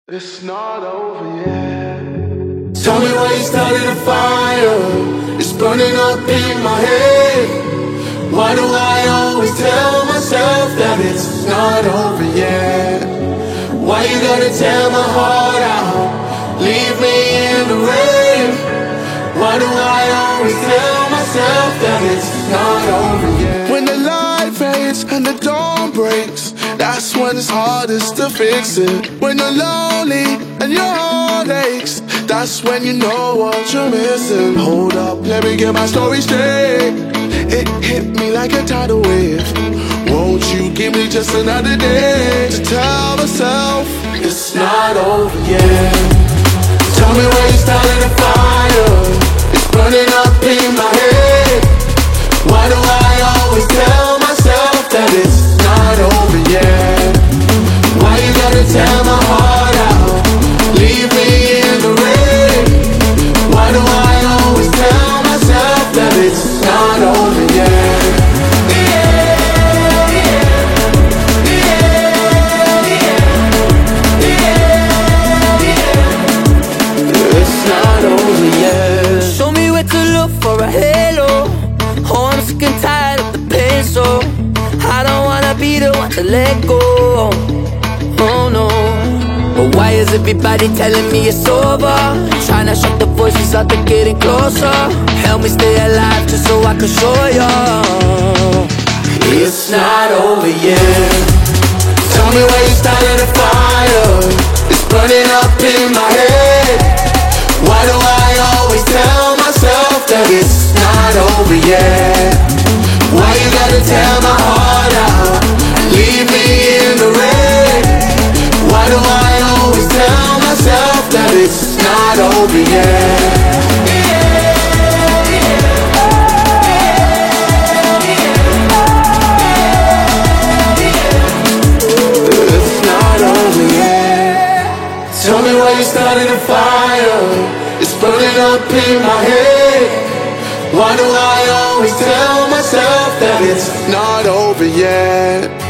It's not over yet. Tell me why you started a fire. It's burning up in my head. Why do I always tell myself that it's not over yet? Why you gotta tear my heart out, leave me in the rain? Why do I always tell myself that it's not over yet? When the light fades and the dawn breaks, that's when it's hardest to fix it. When you're lonely and your heart aches, that's when you know what you're missing. Hold up, let me get my story straight. It hit me like a tidal wave. Won't you give me just another day to tell myself it's not over yet? Tell me where you started a fire. It's burning up in my head. Why do I always tell myself that it's not over yet? Why you gotta tear my heart out, leave me in the rain? Why do I always tell myself that it's not over yet? It's not over yet. Show me where to look for a halo. Oh, I'm sick and tired of the pain, so I don't wanna be the one to let go. Oh no. But why is everybody telling me it's over? Trying to shut the voices out, they're getting closer. Help me stay alive just so I can show you it's not over yet. Tell me where you started a fire. It's burning up in my head. Why do I always tell myself that it's not over yet? Why you gotta tear my heart out, leave me in the rain? Why do I always tell myself that it's not over yet? It's not over yet. Tell me why you started a fire. It's burning up in my head. Why do I always tell myself that it's not over yet?